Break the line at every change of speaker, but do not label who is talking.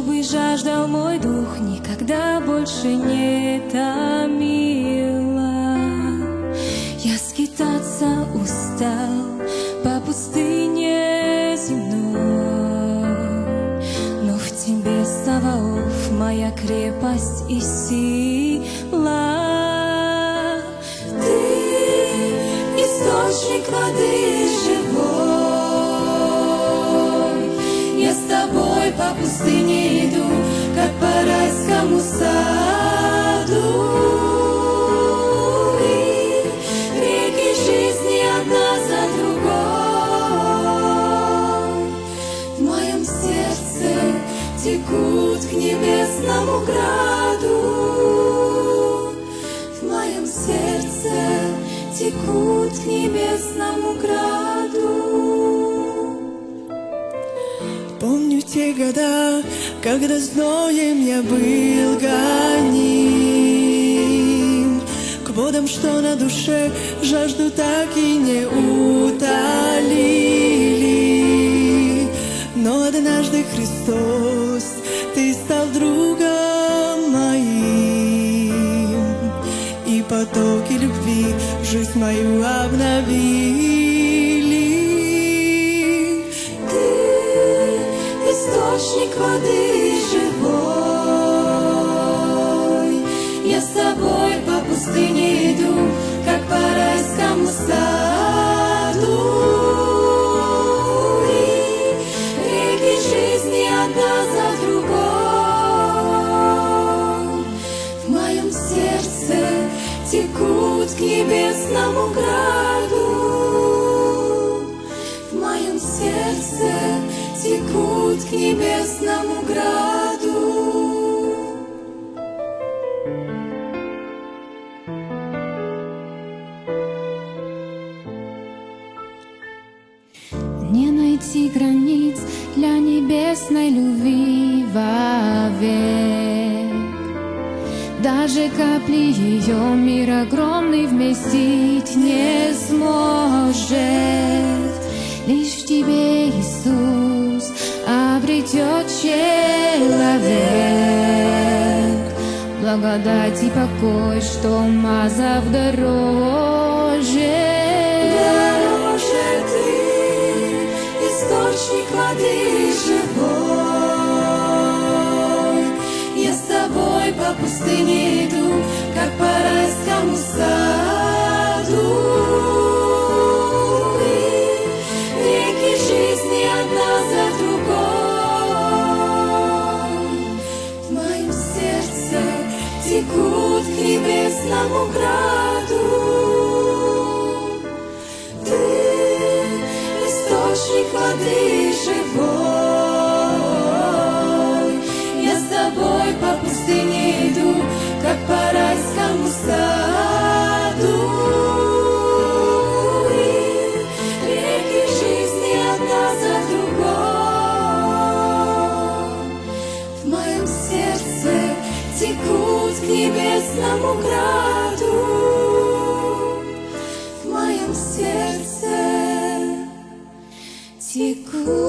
чтобы жаждал мой дух, никогда больше не томила. Я скитаться устал по пустыне земной, но в тебе, Саваоф, моя крепость и сила. Ты источник воды живой, я с тобой по пустыне иду, как по райскому саду. И реки жизни одна за другой в моем сердце текут к небесному граду. В моем сердце текут к небесному граду.
Помню те года, когда зноем я был гоним, к водам, что на душе жажду так и не утолили. Но однажды, Христос, Ты стал другом моим, и потоки любви жизнь мою обновили.
Источник воды живой, я с тобой по пустыне иду, как по райскому саду. И реки жизни одна за другой в моем сердце текут к небесному граду. В моем сердце текут к небесному граду. Не найти границ для небесной любви вовек. Даже капли ее мир огромный вместить не сможет. Лишь в тебе, Иисус, обретет человек благодать и покой, что мазав дороже. Дороже ты, источник воды живой, я с тобой по пустыне иду, как по райскому саду. Одна за другой в моем сердце текут к небесному граду. Ты источник воды живой, я с тобой по пустыне иду, как по райскому саду. Текут к небесному граду в моем сердце, текут.